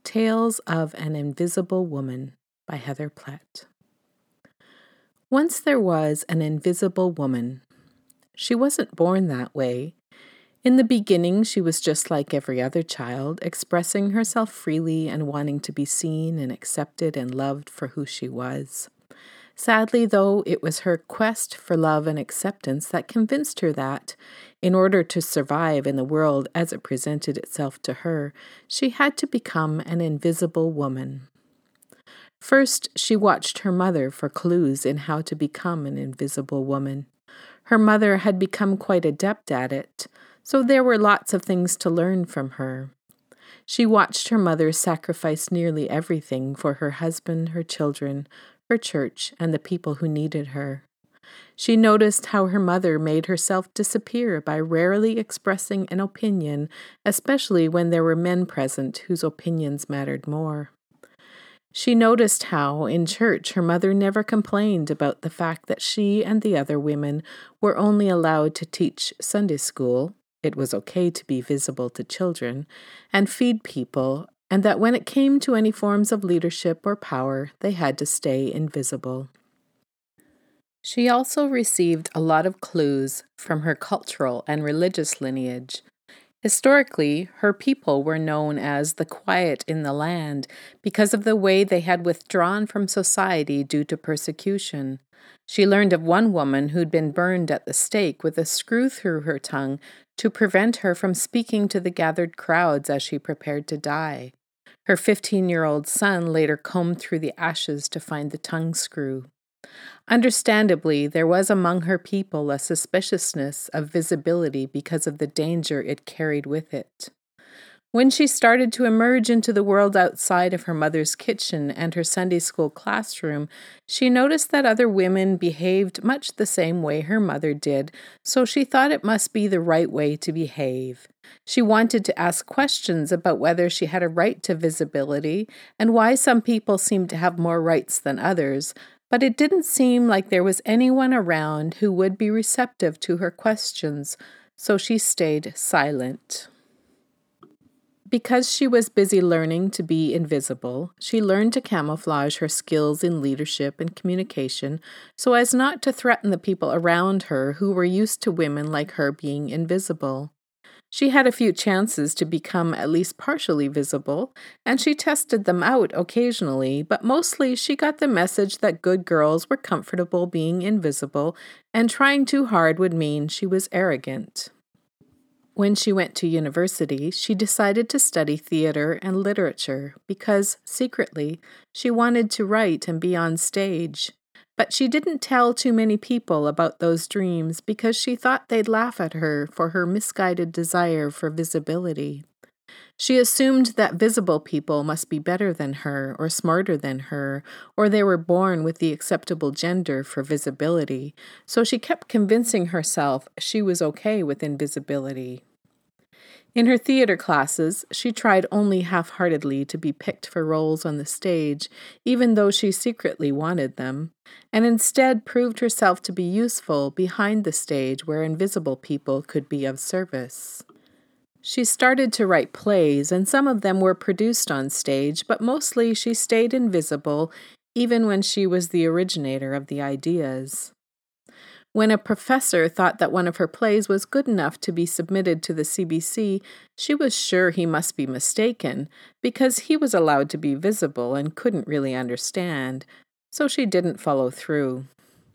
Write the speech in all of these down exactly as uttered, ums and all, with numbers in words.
Tales of an Invisible Woman by Heather Platt. Once there was an invisible woman. She wasn't born that way. In the beginning, she was just like every other child, expressing herself freely and wanting to be seen and accepted and loved for who she was. Sadly, though, it was her quest for love and acceptance that convinced her that, in order to survive in the world as it presented itself to her, she had to become an invisible woman. First, she watched her mother for clues in how to become an invisible woman. Her mother had become quite adept at it, so there were lots of things to learn from her. She watched her mother sacrifice nearly everything for her husband, her children, her church, and the people who needed her. She noticed how her mother made herself disappear by rarely expressing an opinion, especially when there were men present whose opinions mattered more. She noticed how, in church, her mother never complained about the fact that she and the other women were only allowed to teach Sunday school, it was okay to be visible to children, and feed people, and that when it came to any forms of leadership or power, they had to stay invisible. She also received a lot of clues from her cultural and religious lineage. Historically, her people were known as the quiet in the land because of the way they had withdrawn from society due to persecution. She learned of one woman who'd been burned at the stake with a screw through her tongue to prevent her from speaking to the gathered crowds as she prepared to die. Her fifteen-year-old son later combed through the ashes to find the tongue screw. Understandably, there was among her people a suspiciousness of visibility because of the danger it carried with it. When she started to emerge into the world outside of her mother's kitchen and her Sunday school classroom, she noticed that other women behaved much the same way her mother did, so she thought it must be the right way to behave. She wanted to ask questions about whether she had a right to visibility and why some people seemed to have more rights than others, but it didn't seem like there was anyone around who would be receptive to her questions, so she stayed silent. Because she was busy learning to be invisible, she learned to camouflage her skills in leadership and communication so as not to threaten the people around her who were used to women like her being invisible. She had a few chances to become at least partially visible, and she tested them out occasionally, but mostly she got the message that good girls were comfortable being invisible, and trying too hard would mean she was arrogant. When she went to university, she decided to study theater and literature because, secretly, she wanted to write and be on stage. But she didn't tell too many people about those dreams because she thought they'd laugh at her for her misguided desire for visibility. She assumed that visible people must be better than her or smarter than her, or they were born with the acceptable gender for visibility, so she kept convincing herself she was okay with invisibility. In her theater classes, she tried only half-heartedly to be picked for roles on the stage, even though she secretly wanted them, and instead proved herself to be useful behind the stage where invisible people could be of service. She started to write plays, and some of them were produced on stage, but mostly she stayed invisible, even when she was the originator of the ideas. When a professor thought that one of her plays was good enough to be submitted to the C B C, she was sure he must be mistaken, because he was allowed to be visible and couldn't really understand, so she didn't follow through.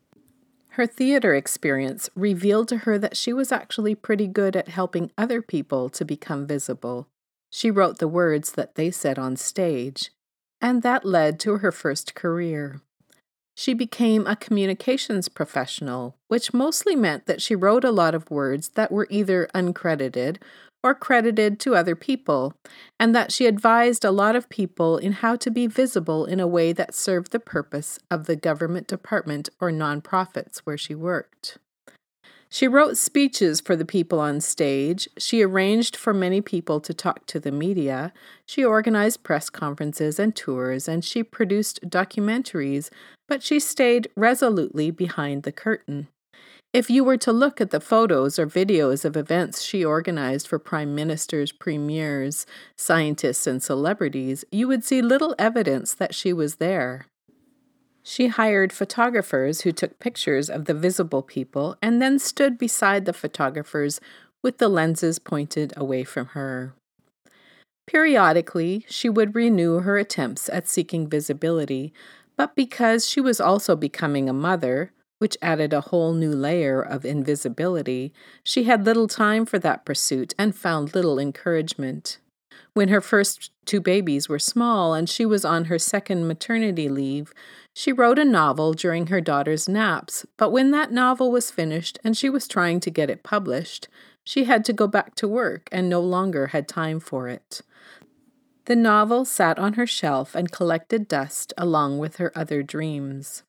Her theater experience revealed to her that she was actually pretty good at helping other people to become visible. She wrote the words that they said on stage, and that led to her first career. She became a communications professional, which mostly meant that she wrote a lot of words that were either uncredited or credited to other people, and that she advised a lot of people in how to be visible in a way that served the purpose of the government department or nonprofits where she worked. She wrote speeches for the people on stage, she arranged for many people to talk to the media, she organized press conferences and tours, and she produced documentaries, but she stayed resolutely behind the curtain. If you were to look at the photos or videos of events she organized for prime ministers, premiers, scientists, and celebrities, you would see little evidence that she was there. She hired photographers who took pictures of the visible people and then stood beside the photographers with the lenses pointed away from her. Periodically, she would renew her attempts at seeking visibility, but because she was also becoming a mother, which added a whole new layer of invisibility, she had little time for that pursuit and found little encouragement. When her first two babies were small and she was on her second maternity leave, she wrote a novel during her daughter's naps, but when that novel was finished and she was trying to get it published, she had to go back to work and no longer had time for it. The novel sat on her shelf and collected dust along with her other dreams.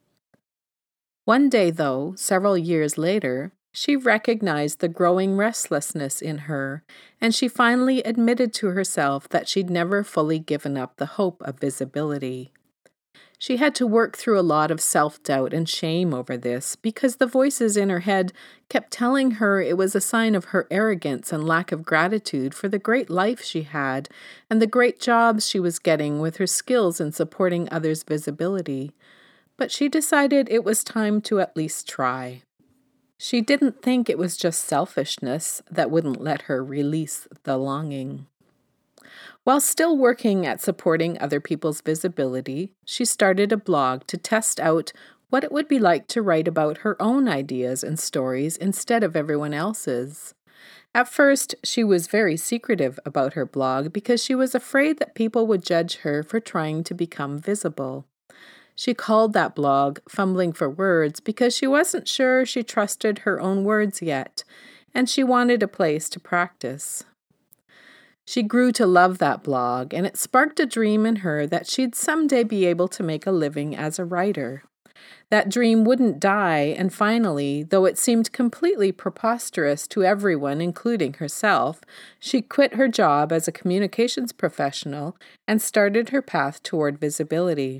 One day, though, several years later, she recognized the growing restlessness in her, and she finally admitted to herself that she'd never fully given up the hope of visibility. She had to work through a lot of self-doubt and shame over this because the voices in her head kept telling her it was a sign of her arrogance and lack of gratitude for the great life she had and the great jobs she was getting with her skills in supporting others' visibility. But she decided it was time to at least try. She didn't think it was just selfishness that wouldn't let her release the longing. While still working at supporting other people's visibility, she started a blog to test out what it would be like to write about her own ideas and stories instead of everyone else's. At first, she was very secretive about her blog because she was afraid that people would judge her for trying to become visible. She called that blog Fumbling for Words because she wasn't sure she trusted her own words yet, and she wanted a place to practice. She grew to love that blog, and it sparked a dream in her that she'd someday be able to make a living as a writer. That dream wouldn't die, and finally, though it seemed completely preposterous to everyone, including herself, she quit her job as a communications professional and started her path toward visibility.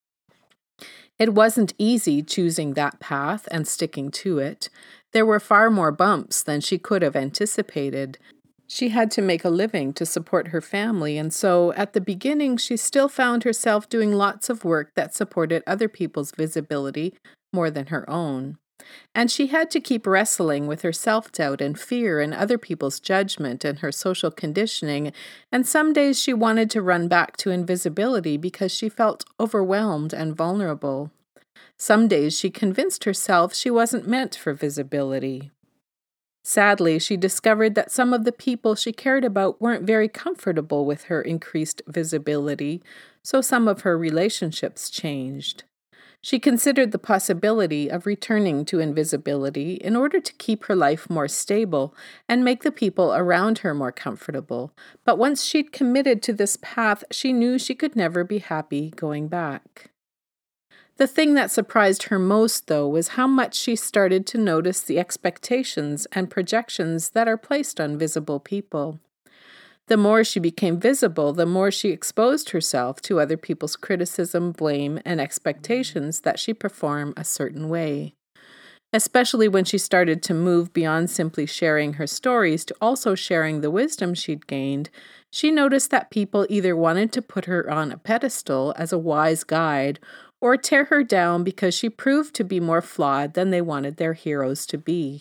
It wasn't easy choosing that path and sticking to it. There were far more bumps than she could have anticipated. She had to make a living to support her family, and so at the beginning she still found herself doing lots of work that supported other people's visibility more than her own. And she had to keep wrestling with her self-doubt and fear and other people's judgment and her social conditioning, and some days she wanted to run back to invisibility because she felt overwhelmed and vulnerable. Some days she convinced herself she wasn't meant for visibility. Sadly, she discovered that some of the people she cared about weren't very comfortable with her increased visibility, so some of her relationships changed. She considered the possibility of returning to invisibility in order to keep her life more stable and make the people around her more comfortable, but once she'd committed to this path, she knew she could never be happy going back. The thing that surprised her most, though, was how much she started to notice the expectations and projections that are placed on visible people. The more she became visible, the more she exposed herself to other people's criticism, blame, and expectations that she perform a certain way. Especially when she started to move beyond simply sharing her stories to also sharing the wisdom she'd gained, she noticed that people either wanted to put her on a pedestal as a wise guide or tear her down because she proved to be more flawed than they wanted their heroes to be.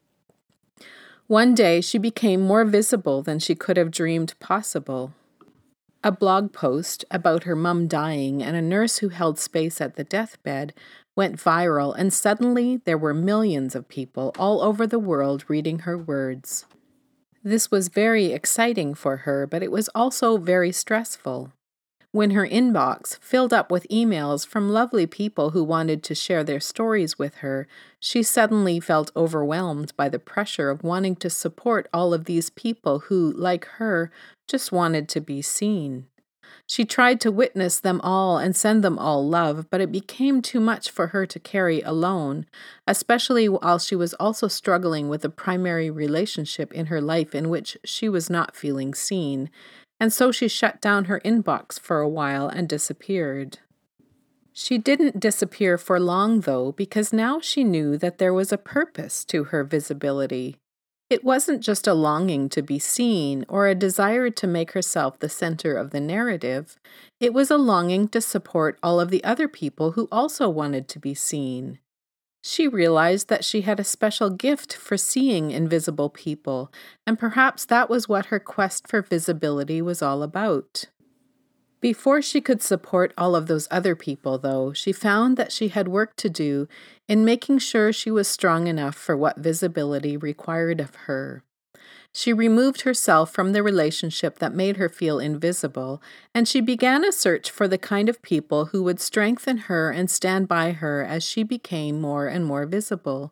One day, she became more visible than she could have dreamed possible. A blog post about her mum dying and a nurse who held space at the deathbed went viral, and suddenly there were millions of people all over the world reading her words. This was very exciting for her, but it was also very stressful. When her inbox filled up with emails from lovely people who wanted to share their stories with her, she suddenly felt overwhelmed by the pressure of wanting to support all of these people who, like her, just wanted to be seen. She tried to witness them all and send them all love, but it became too much for her to carry alone, especially while she was also struggling with a primary relationship in her life in which she was not feeling seen. And so she shut down her inbox for a while and disappeared. She didn't disappear for long, though, because now she knew that there was a purpose to her visibility. It wasn't just a longing to be seen or a desire to make herself the center of the narrative. It was a longing to support all of the other people who also wanted to be seen. She realized that she had a special gift for seeing invisible people, and perhaps that was what her quest for visibility was all about. Before she could support all of those other people, though, she found that she had work to do in making sure she was strong enough for what visibility required of her. She removed herself from the relationship that made her feel invisible, and she began a search for the kind of people who would strengthen her and stand by her as she became more and more visible.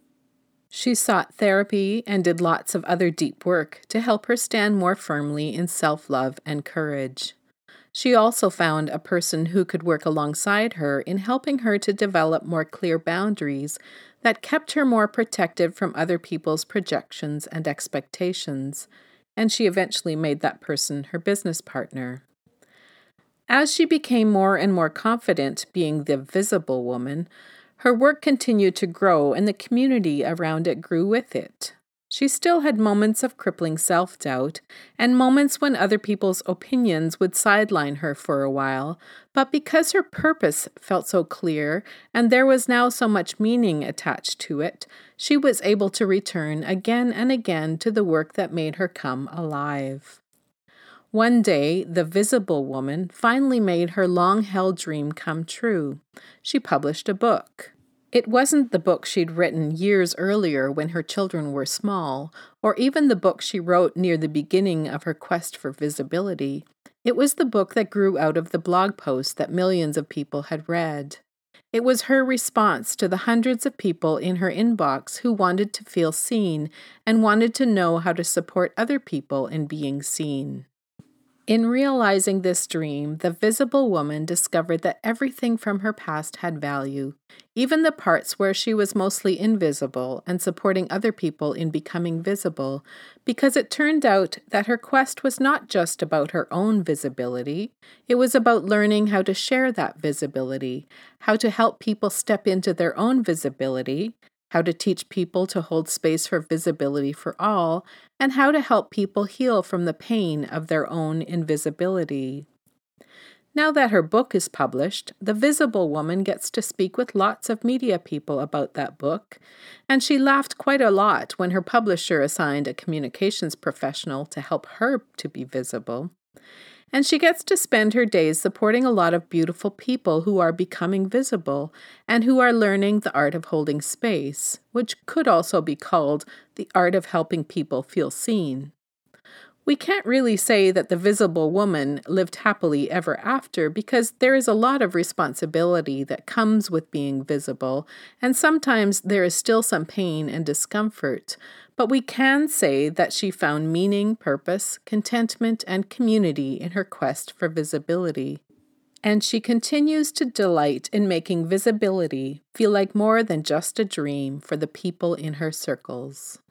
She sought therapy and did lots of other deep work to help her stand more firmly in self-love and courage. She also found a person who could work alongside her in helping her to develop more clear boundaries that kept her more protected from other people's projections and expectations, and she eventually made that person her business partner. As she became more and more confident being the visible woman, her work continued to grow and the community around it grew with it. She still had moments of crippling self-doubt and moments when other people's opinions would sideline her for a while, but because her purpose felt so clear and there was now so much meaning attached to it, she was able to return again and again to the work that made her come alive. One day, the visible woman finally made her long-held dream come true. She published a book. It wasn't the book she'd written years earlier when her children were small, or even the book she wrote near the beginning of her quest for visibility. It was the book that grew out of the blog post that millions of people had read. It was her response to the hundreds of people in her inbox who wanted to feel seen and wanted to know how to support other people in being seen. In realizing this dream, the visible woman discovered that everything from her past had value, even the parts where she was mostly invisible and supporting other people in becoming visible, because it turned out that her quest was not just about her own visibility. It was about learning how to share that visibility, how to help people step into their own visibility, how to teach people to hold space for visibility for all, and how to help people heal from the pain of their own invisibility. Now that her book is published, the visible woman gets to speak with lots of media people about that book, and she laughed quite a lot when her publisher assigned a communications professional to help her to be visible. And she gets to spend her days supporting a lot of beautiful people who are becoming visible and who are learning the art of holding space, which could also be called the art of helping people feel seen. We can't really say that the visible woman lived happily ever after because there is a lot of responsibility that comes with being visible, and sometimes there is still some pain and discomfort. But we can say that she found meaning, purpose, contentment, and community in her quest for visibility. And she continues to delight in making visibility feel like more than just a dream for the people in her circles.